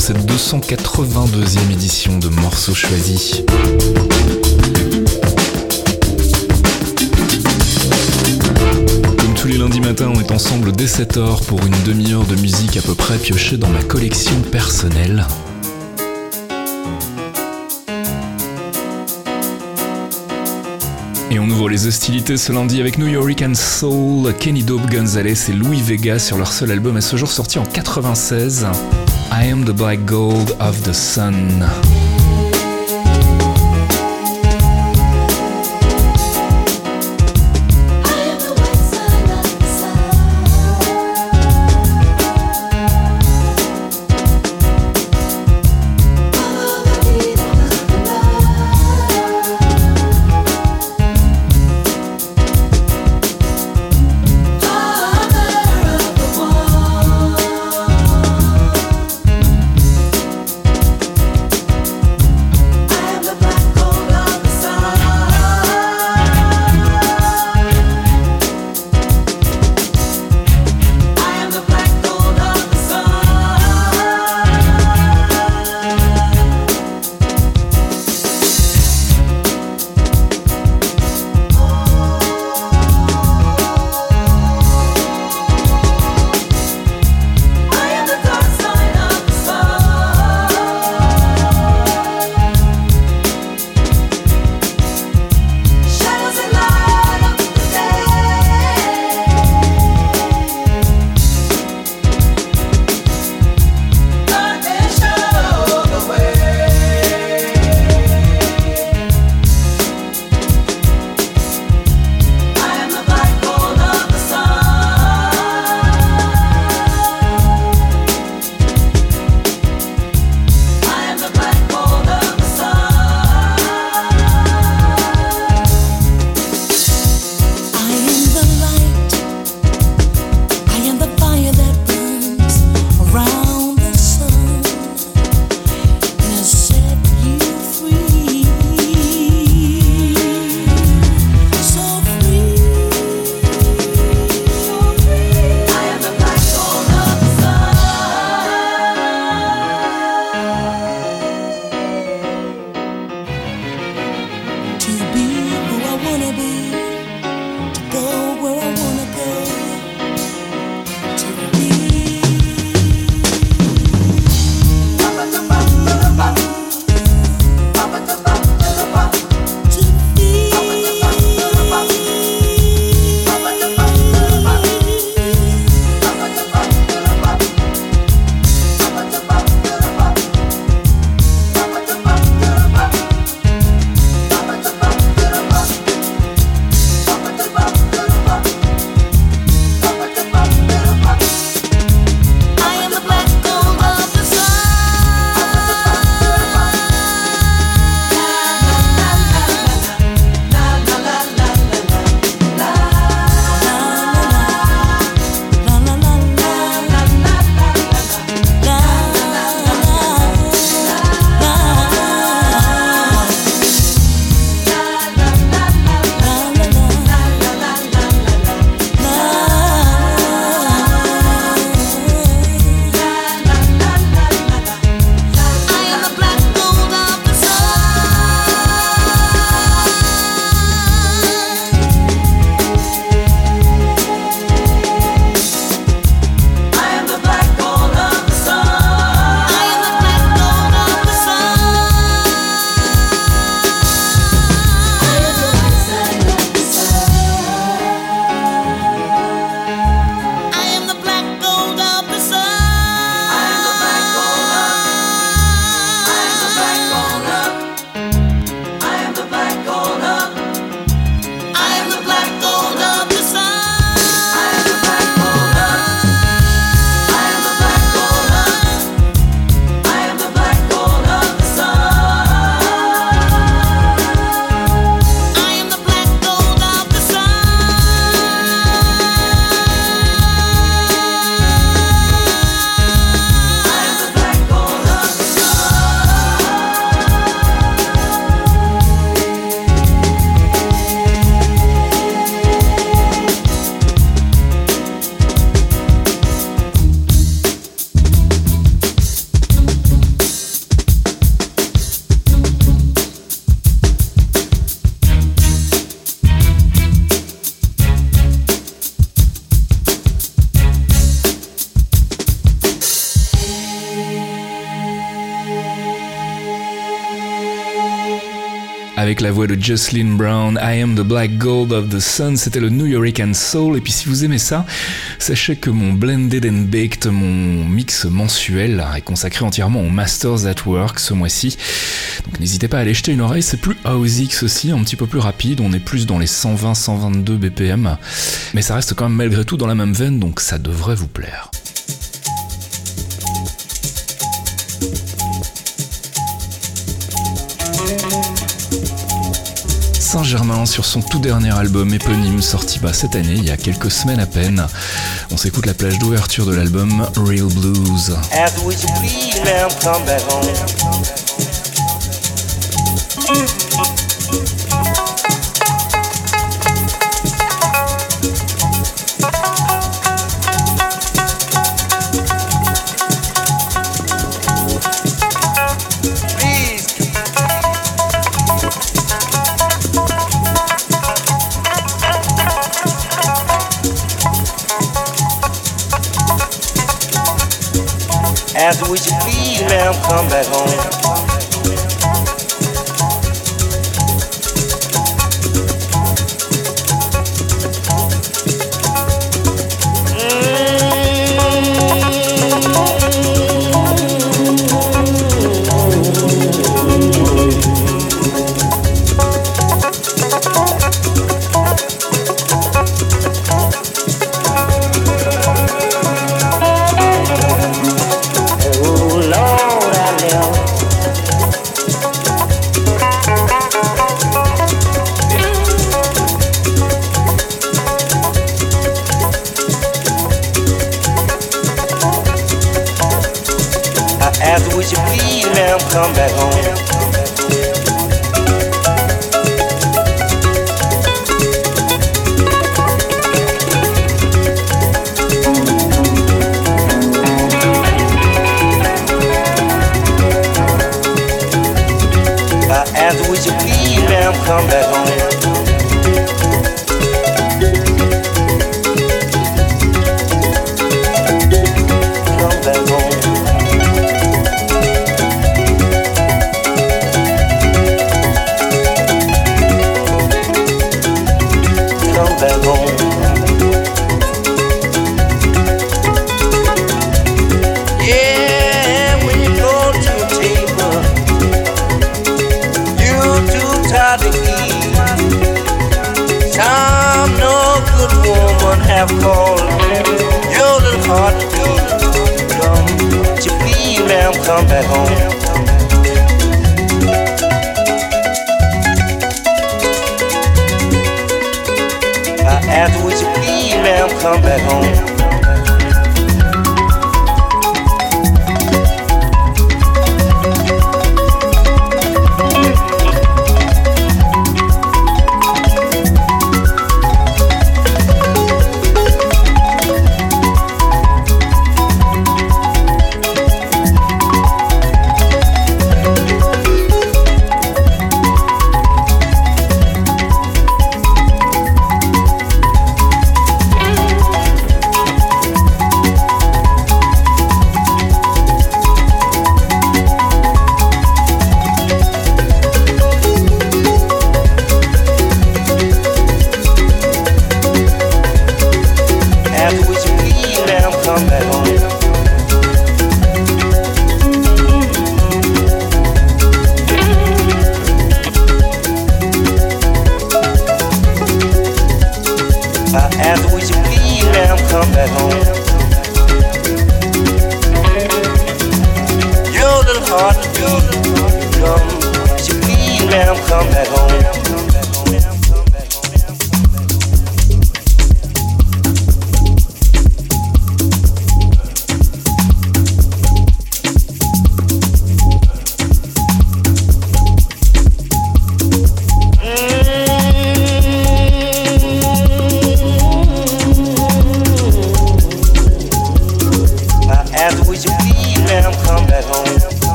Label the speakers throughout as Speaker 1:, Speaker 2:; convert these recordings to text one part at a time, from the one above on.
Speaker 1: cette 282e édition de Morceaux choisis. Comme tous les lundis matins, on est ensemble dès 7h pour une demi-heure de musique à peu près piochée dans ma collection personnelle. Et on ouvre les hostilités ce lundi avec New York Soul, Kenny Dope Gonzalez et Louis Vega sur leur seul album à ce jour sorti en 96, I Am the Black Gold of the Sun. avec la voix de Jocelyn Brown, I Am the Black Gold of the Sun, c'était le New York Soul. Et puis si vous aimez ça, sachez que mon Blended and Baked, mon mix mensuel, est consacré entièrement aux Masters at Work ce mois-ci. Donc n'hésitez pas à aller jeter une oreille, c'est plus House X aussi, un petit peu plus rapide, on est plus dans les 120-122 BPM, mais ça reste quand même malgré tout dans la même veine, donc ça devrait vous plaire. Saint-Germain sur son tout dernier album éponyme sorti cette année, il y a quelques semaines à peine. On s'écoute la plage d'ouverture de l'album Real Blues.
Speaker 2: After would you please, ma'am, come back home? Come back home. I asked, would you please, ma'am, come back home? Come back home. Have called your little heart to come. Would you please, ma'am, come back home? I asked, would you please, ma'am, come back home?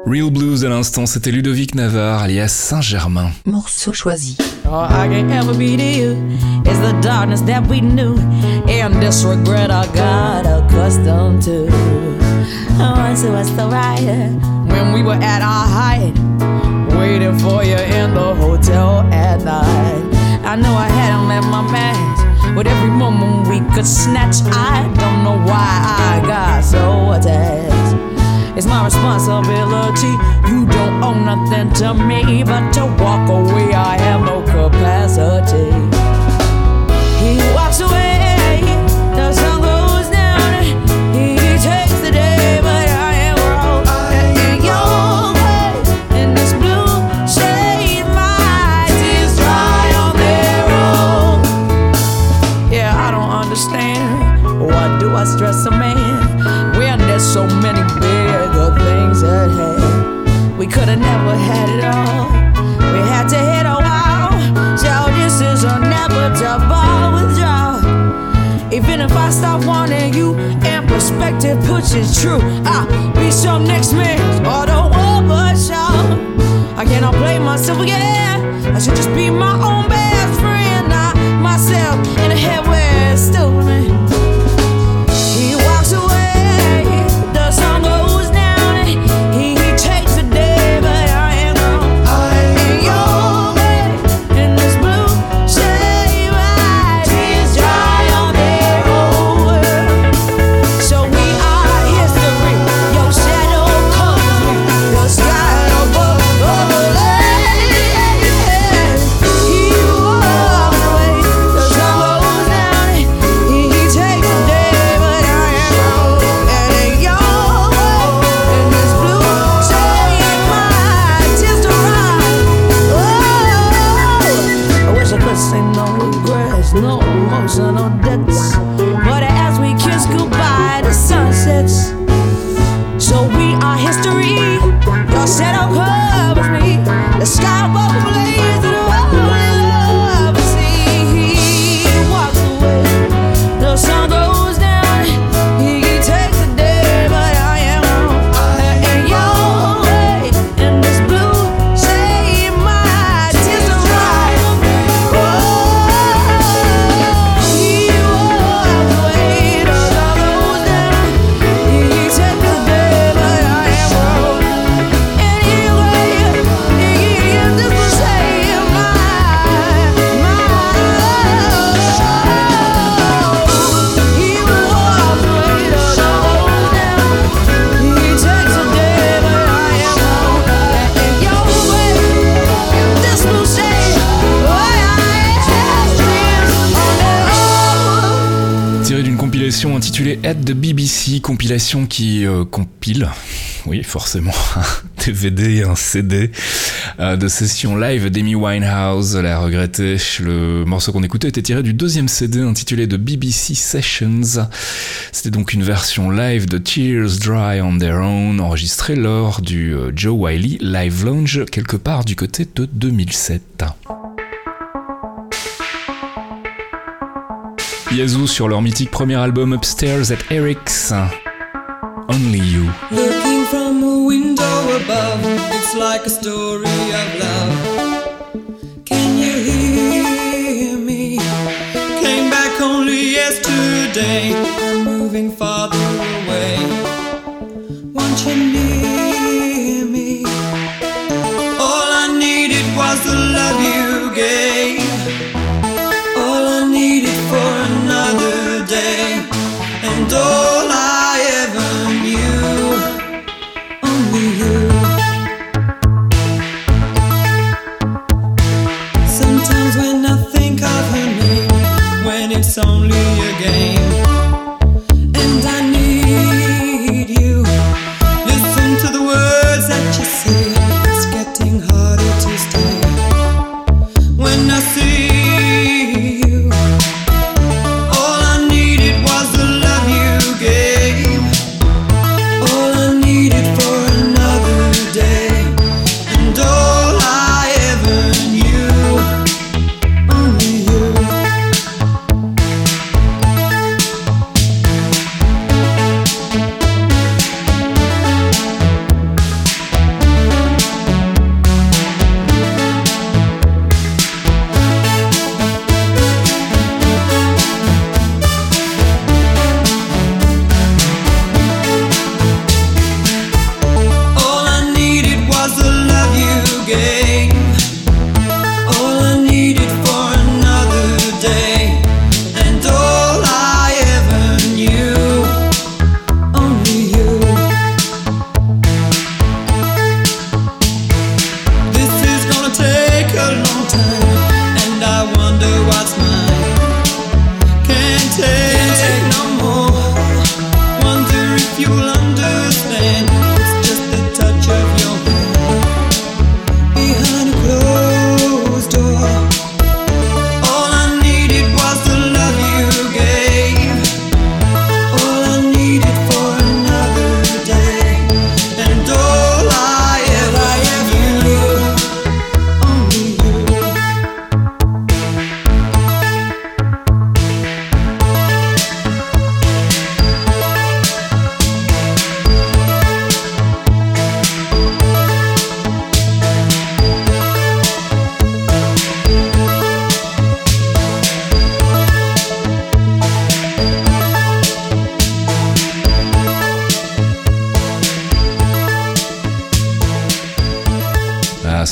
Speaker 1: Real Blues à l'instant, c'était Ludovic Navarre alias Saint-Germain.
Speaker 3: Morceau choisi.
Speaker 4: All I can ever be to you is the darkness that we knew and this regret I got accustomed to. Once it was the riot when we were at our height, waiting for you in the hotel at night. I know I hadn't left my match, but every moment we could snatch, I don't know why I got so attached. It's my responsibility. You don't owe nothing to me, but to walk away I have no capacity. He walks away, the sun goes down, he takes the day, but I am wrong. And your way in this blue shade, my tears dry on their own. Yeah, I don't understand. Why do I stress a man when there's so many bigger things at hand? We could've never had it all. We had to hit a wall. So this is inevitable withdrawal. Even if I stop wanting you and perspective pushes true, I'll be some next man's or the overshot. I cannot blame myself again. I should just be my own best friend, not myself in a head where it's still me. He walks away, the sun goes down, he takes the day, but I am gone. In your way, in this blue shade, my tears dry on their own. So we are history, your shadow covers me, the sky above overlays. He walks away, the sun goes down, he takes the day, but I am gone. And in your way, in this blue shade, my tears dry. Oh, I wish I could say no regrets, no emotional debts, but as we kiss goodbye, the sun sets. So we are history. Your shadow covers me. The sky above the blaze and only love I see. He walks away. The sun goes down. He takes the day, but I am on. In your way, in this blue shade, my tears are dry. Oh, he walks away. The sun goes down. He takes the day, but I am on. Anyway, in this blue shade, my he walks away. The sun goes down. He takes the day, but I am on. In your way, in this blue shade, why I have dreams on their own.
Speaker 1: Tiré d'une compilation intitulée At the BBC, compilation qui compile, oui forcément, un DVD et un CD de sessions live d'Amy Winehouse, la regrettée. Le morceau qu'on écoutait était tiré du deuxième CD intitulé The BBC Sessions. C'était donc une version live de Tears Dry on Their Own, enregistrée lors du Joe Wiley Live Lounge, quelque part du côté de 2007. Yazoo sur leur mythique premier album Upstairs at Eric's, Only You.
Speaker 5: Looking from a window above, it's like a story of love. Can you hear me? Came back only yesterday. I'm moving farther away. Want you near me? All I needed was the love you gave. All I needed for another day, and all I ever knew, only you. Sometimes when I think of her name, when it's only a game, and I need you, listen to the words that you say, it's getting harder to stay.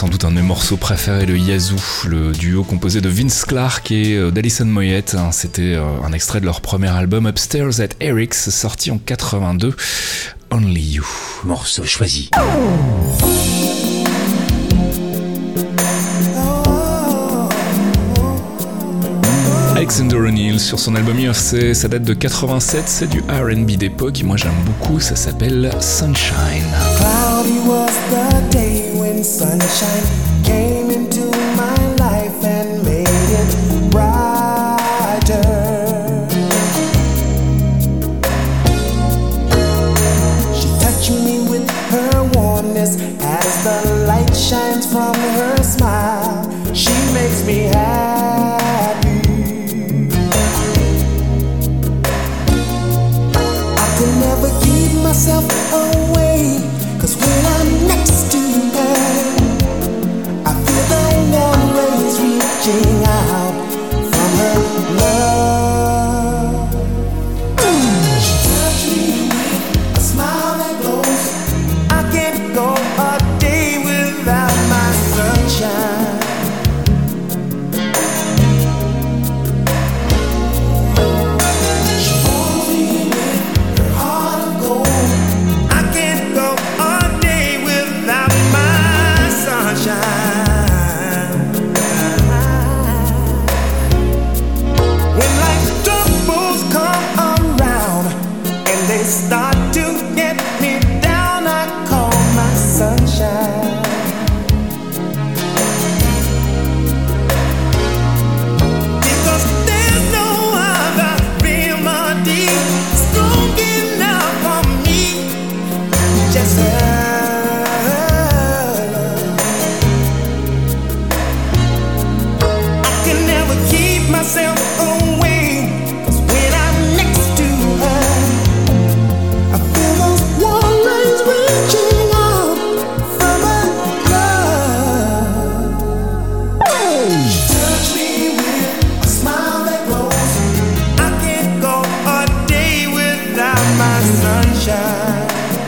Speaker 1: sans doute un de mes morceaux préférés de Yazoo, le duo composé de Vince Clarke et d'Alison Moyet. C'était un extrait de leur premier album Upstairs at Eric's, sorti en 82, Only You.
Speaker 3: Morceau choisi.
Speaker 1: Alexander O'Neal sur son album USA, ça date de 87, c'est du R&B d'époque et moi j'aime beaucoup, ça s'appelle Sunshine.
Speaker 6: Cloudy was the day when sunshine came into my life and made it brighter. She touched me with her warmness as the light shines from her smile. She makes me happy. Never keep myself away, 'cause when I'm next to her, I feel the warm rays reaching out from her love. She touched me with a smile that glows. I can't go a day without my sunshine. Start to get me down, I call my sunshine. Because there's no other remedy strong enough for me, just her. I can never keep myself away, 'cause when I'm next to her, reaching out from her love. She touched me with a smile that glows. I can't go a day without my sunshine.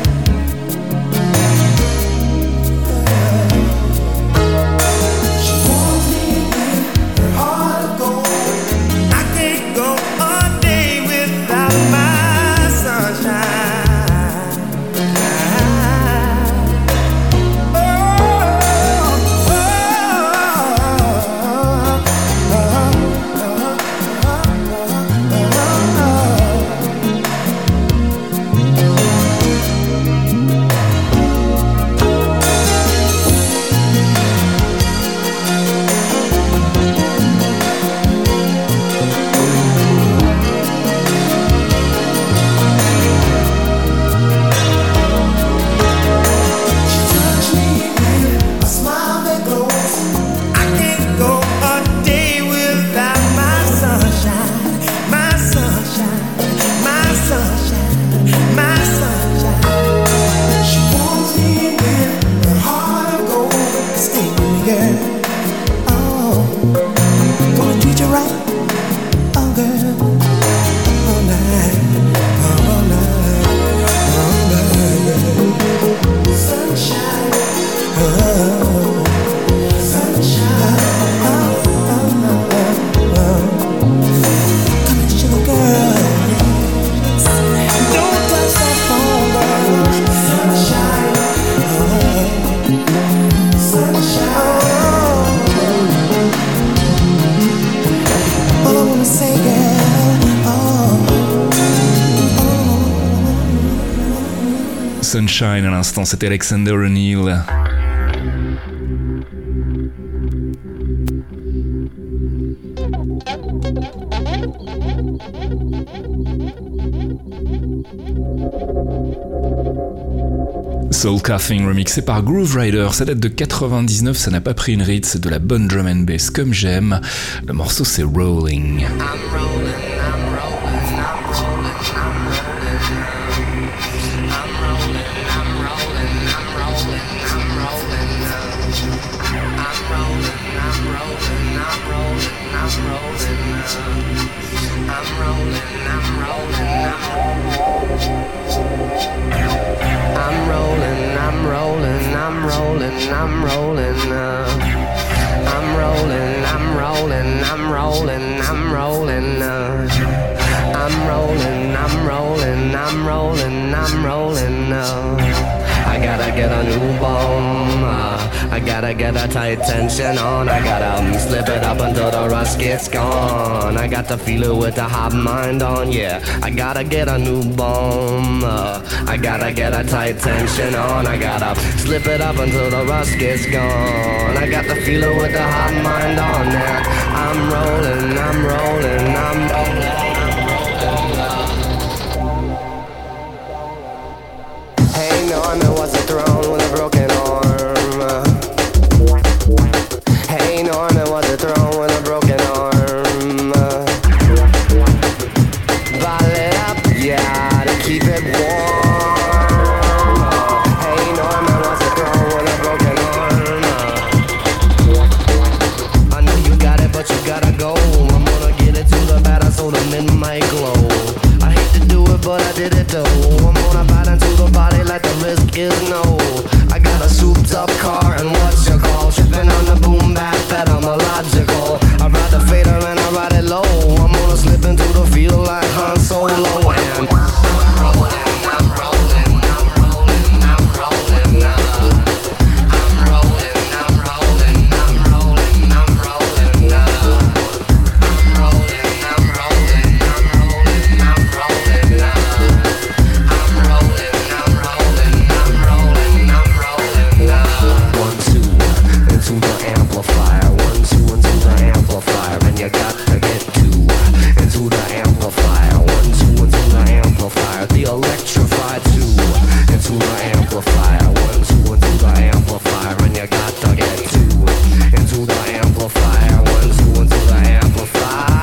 Speaker 6: She warms me with her heart of gold. I can't go a day without my sunshine.
Speaker 1: Sunshine à l'instant, c'était Alexander O'Neal. Soul Coughing remixé par Groove Rider, ça date de 99, ça n'a pas pris une ride, c'est de la bonne drum and bass comme j'aime. Le morceau c'est Rolling.
Speaker 7: I'm rolling
Speaker 3: rolling, I'm rolling, I'm rolling, I'm rolling, I'm rolling, I'm rolling, I'm rolling, I'm rolling, I'm rolling, I'm rolling, I gotta get a new bomb, I gotta get a tight tension on, I gotta slip it up until the rust gets gone, I got to feel it with the hot mind on, yeah, I gotta get a new bomb, I gotta get a tight tension on, I gotta slip it up until the rust gets gone, I got to feel it with the hot mind on, yeah, I'm rolling, I'm rolling, I'm rolling. Hey Norman was a throne with a broken arm. Hey Norman was a throne with a broken arm. Bottle it up, yeah, to keep it warm. Hey Norman was a throne with a broken arm. I know you got it, but you gotta go. I'm gonna get it to the batter so the midnight glow. I hate to do it, but I did it though. I'm gonna bite into the body like the risk is no. I got a souped up car and what's your call? Tripping on the boom bap that I'm illogical. I ride the fader and I ride it low. I'm gonna slip into the field like Han Solo and I'm rolling, I'm rolling, I'm rolling, I'm rolling, I'm rolling, I'm rolling, I'm rolling, I'm rolling, I'm rolling, I'm rolling, I'm rolling, I'm rolling, I'm rolling, I'm rolling, I'm rolling, I'm rolling. 1, 2, into the amplifier. 1, 2, into the amplifier, and you got to get 2 into the amplifier. 1, 2, into the amplifier. The electrified 2 into the amplifier. 1, 2, into the amplifier, and you got to get 2 into the amplifier. 1, 2, into the amplifier.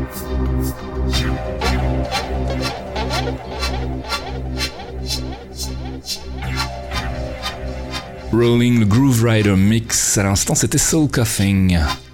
Speaker 1: Rolling le Groove Rider Mix, à l'instant c'était Soul Coughing.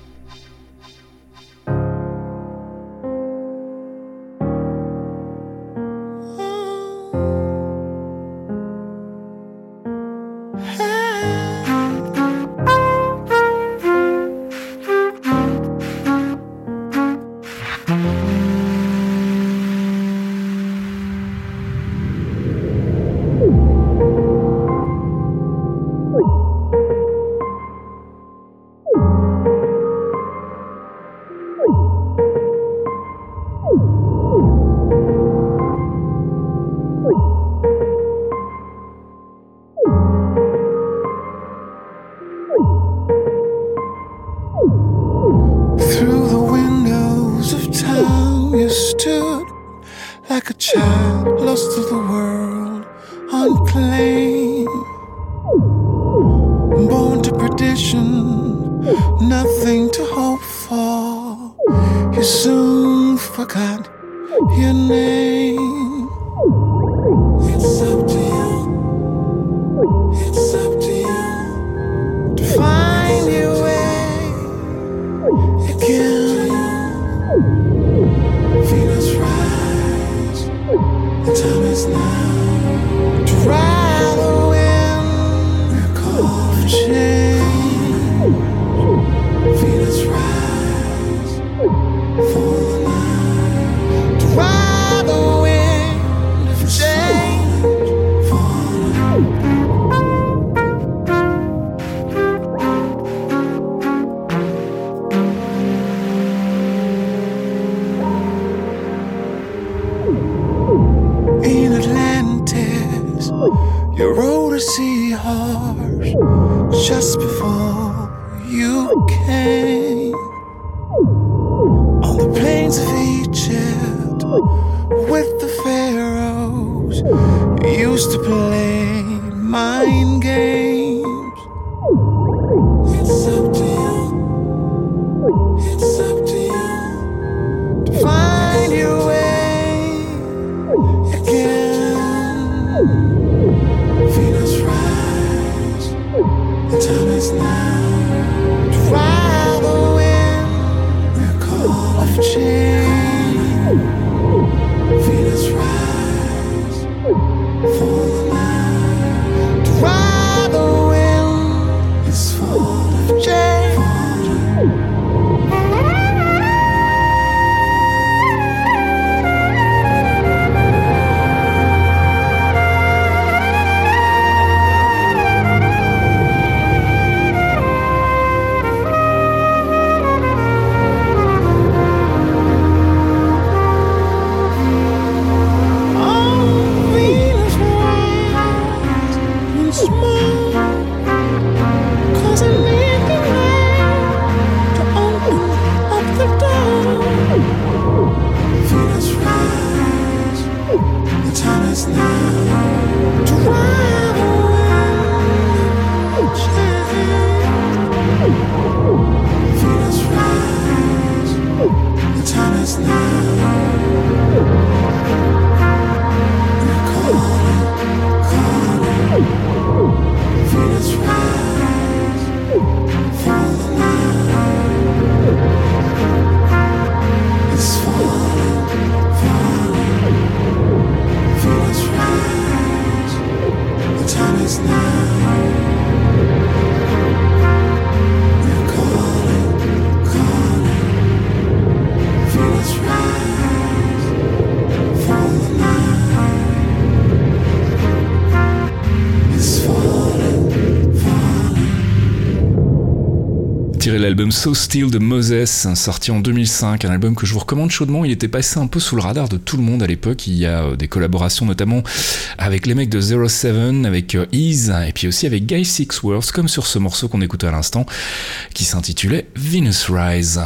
Speaker 1: L'album So Still de Moses, sorti en 2005, un album que je vous recommande chaudement. Il était passé un peu sous le radar de tout le monde à l'époque. Il y a des collaborations notamment avec les mecs de 07, avec Ease, et puis aussi avec Guy Sixworth, comme sur ce morceau qu'on écoutait à l'instant, qui s'intitulait Venus Rise.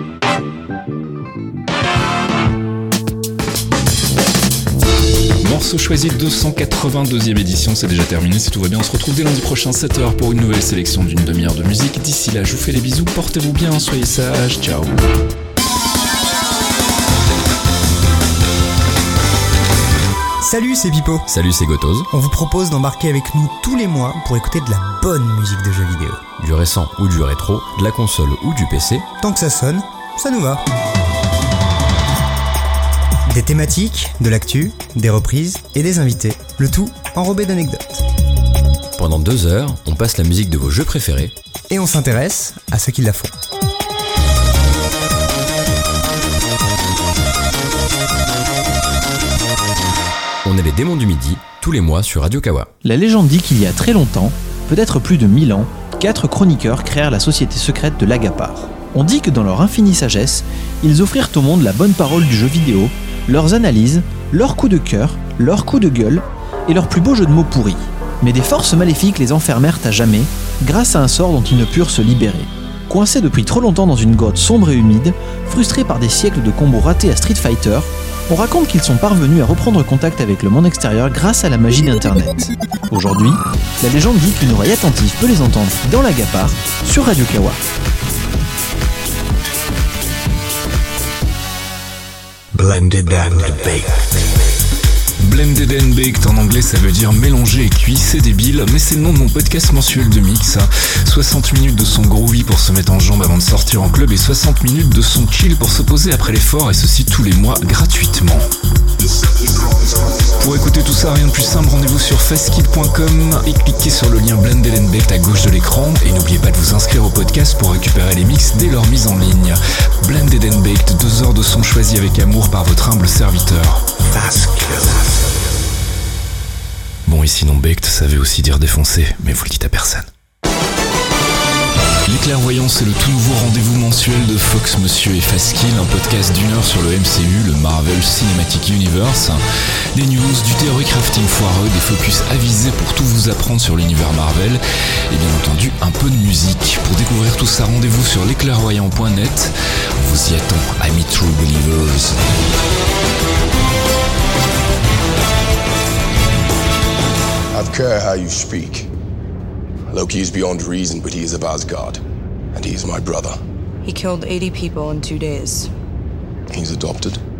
Speaker 1: Morceau choisi 282e édition, c'est déjà terminé. Si tout va bien, on se retrouve dès lundi prochain 7h pour une nouvelle sélection d'une demi-heure de musique. D'ici là, je vous fais des bisous, portez-vous bien, soyez sages, ciao.
Speaker 7: Salut, c'est Pipo.
Speaker 8: Salut, c'est Gotoz.
Speaker 7: On vous propose d'embarquer avec nous tous les mois pour écouter de la bonne musique de jeux vidéo.
Speaker 8: Du récent ou du rétro, de la console ou du PC.
Speaker 7: Tant que ça sonne, ça nous va. Des thématiques, de l'actu, des reprises et des invités. Le tout enrobé d'anecdotes.
Speaker 8: Pendant 2 heures, on passe la musique de vos jeux préférés.
Speaker 7: Et on s'intéresse à ceux qui la font.
Speaker 8: On est les démons du midi, tous les mois sur Radio Kawa.
Speaker 9: La légende dit qu'il y a très longtemps, peut-être plus de 1000 ans, 4 chroniqueurs créèrent la société secrète de l'Agapar. On dit que dans leur infinie sagesse, ils offrirent au monde la bonne parole du jeu vidéo, leurs analyses, leurs coups de cœur, leurs coups de gueule et leurs plus beaux jeux de mots pourris. Mais des forces maléfiques les enfermèrent à jamais, grâce à un sort dont ils ne purent se libérer. Coincés depuis trop longtemps dans une grotte sombre et humide, frustrés par des siècles de combos ratés à Street Fighter, on raconte qu'ils sont parvenus à reprendre contact avec le monde extérieur grâce à la magie d'Internet. Aujourd'hui, la légende dit qu'une oreille attentive peut les entendre dans l'Agapar sur Radio Kawa.
Speaker 10: Blended and baked.
Speaker 1: Blended and Baked, en anglais ça veut dire mélanger et cuit, c'est débile, mais c'est le nom de mon podcast mensuel de mix. 60 minutes de son groovy pour se mettre en jambe avant de sortir en club et 60 minutes de son chill pour se poser après l'effort, et ceci tous les mois gratuitement. Pour écouter tout ça, rien de plus simple, rendez-vous sur fastkill.com et cliquez sur le lien Blended and Baked à gauche de l'écran, et n'oubliez pas de vous inscrire au podcast pour récupérer les mix dès leur mise en ligne. Blended and Baked, 2 heures de son choisi avec amour par votre humble serviteur. Bon, et sinon baked, ça veut aussi dire défoncé, mais vous le dites à personne. Les Clairvoyants, c'est le tout nouveau rendez-vous mensuel de Fox Monsieur et Fastkill, un podcast d'1 heure sur le MCU, le Marvel Cinematic Universe. Des news, du theory crafting foireux, des focus avisés pour tout vous apprendre sur l'univers Marvel, et bien entendu un peu de musique. Pour découvrir tout ça, rendez-vous sur lesclairvoyants.net. On vous y attend, amis True Believers.
Speaker 11: I care how you speak. Loki is beyond reason, but he is of Asgard. And he is my brother.
Speaker 12: He killed 80 people in 2 days.
Speaker 11: He's adopted.